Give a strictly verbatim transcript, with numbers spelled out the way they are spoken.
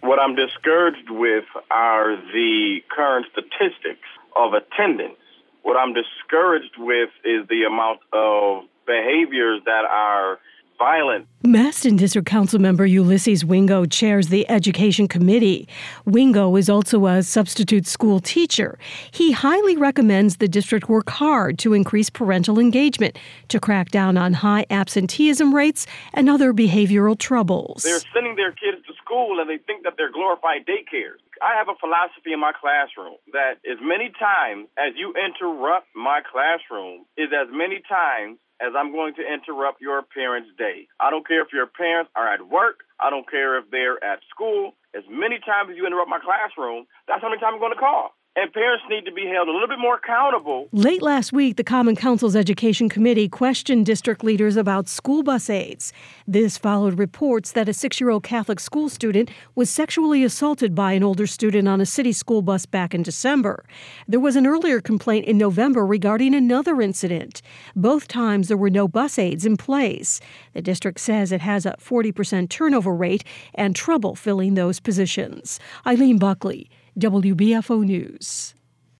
What I'm discouraged with are the current statistics of attendance. What I'm discouraged with is the amount of behaviors that are violent. Maston District Council member Ulysses Wingo chairs the Education Committee. Wingo is also a substitute school teacher. He highly recommends the district work hard to increase parental engagement, to crack down on high absenteeism rates and other behavioral troubles. They're sending their kids to school and they think that they're glorified daycares. I have a philosophy in my classroom that as many times as you interrupt my classroom is as many times as I'm going to interrupt your parents' day. I don't care if your parents are at work. I don't care if they're at school. As many times as you interrupt my classroom, that's how many times I'm going to call. And parents need to be held a little bit more accountable. Late last week, the Common Council's Education Committee questioned district leaders about school bus aides. This followed reports that a six-year-old Catholic school student was sexually assaulted by an older student on a city school bus back in December. There was an earlier complaint in November regarding another incident. Both times there were no bus aides in place. The district says it has a forty percent turnover rate and trouble filling those positions. Eileen Buckley, W B F O News.